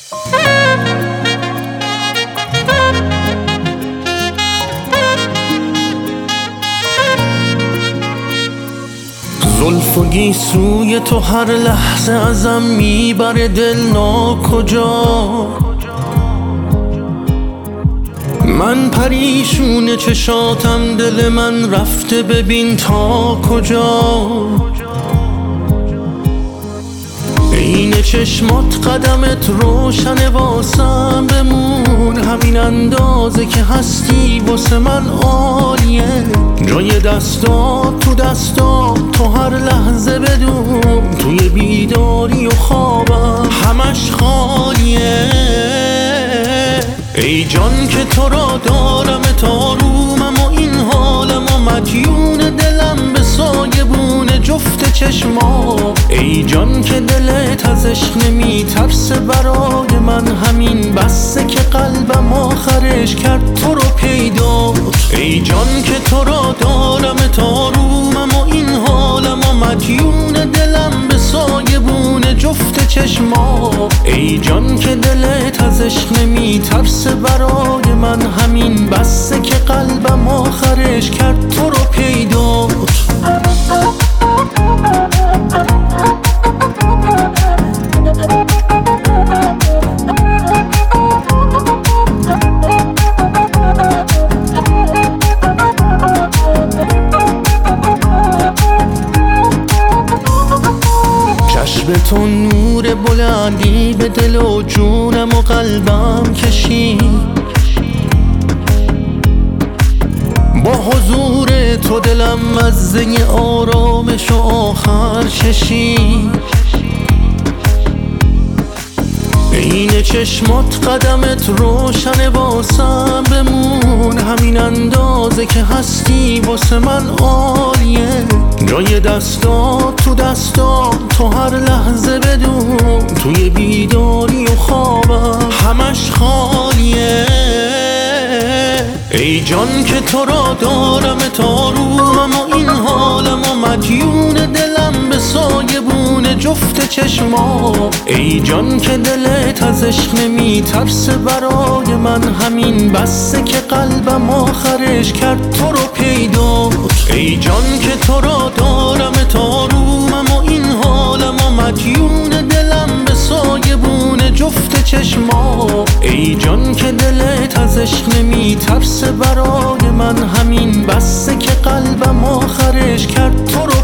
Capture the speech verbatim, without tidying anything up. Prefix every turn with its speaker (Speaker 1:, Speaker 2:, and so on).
Speaker 1: زلف و گیسوی تو هر لحظه ازم میبره دل ناکجا. من پریشون چشاتم، دل من رفته ببین تا کجا. عین چشمات قدمت روشن واسم، بمون همین اندازه که هستی واسه من عالیه. جای دستات تو دستات تو هر لحظه بدون، توی بیداری و خوابم همش خالیه. ای جان که تو را دارم تا رومم و این حالم و مدیون دلم به سایبون جفت چشما. ای جان که دلت از عشق نمی ترسه برای من، همین بسه که قلبم آخرش کرد تو رو پیدا. ای جان که تو را دارم تا رومم و این حالم و مدیون دلم به سایبون جفت چشما. ای جان که دلت از عشق نمی ترسه برای من، همین بسه که قلبم آخرش کرد تو رو پیدا. چشم تو نور بلندی به دل و جونم و قلبم کشید. با حضور تو دلم مزه آرامش و آخر چشید. عین چشمات قدمت روشن واسم، بمون همین اندازه که هستی واسه من عالیه. جای دستات تو دستات تو هر لحظه بدون، توی بیداری و خوابم همش خالیه. ای جان که تو را دارم تا رومم و این حالم و مدیون دلم به سایبون جفت چشما. ای جان که دلت از عشق نمی ترسه برای من، همین بسه که قلبم آخرش کرد تو رو پیدا. ای جان که تو را دارم تا رومم و این حالم و مدیون دلم به سایبون جفت چشما. ای جان که دلت از عشق نمی ترسه برای من، همین بسه که قلبم آخرش کرد تو رو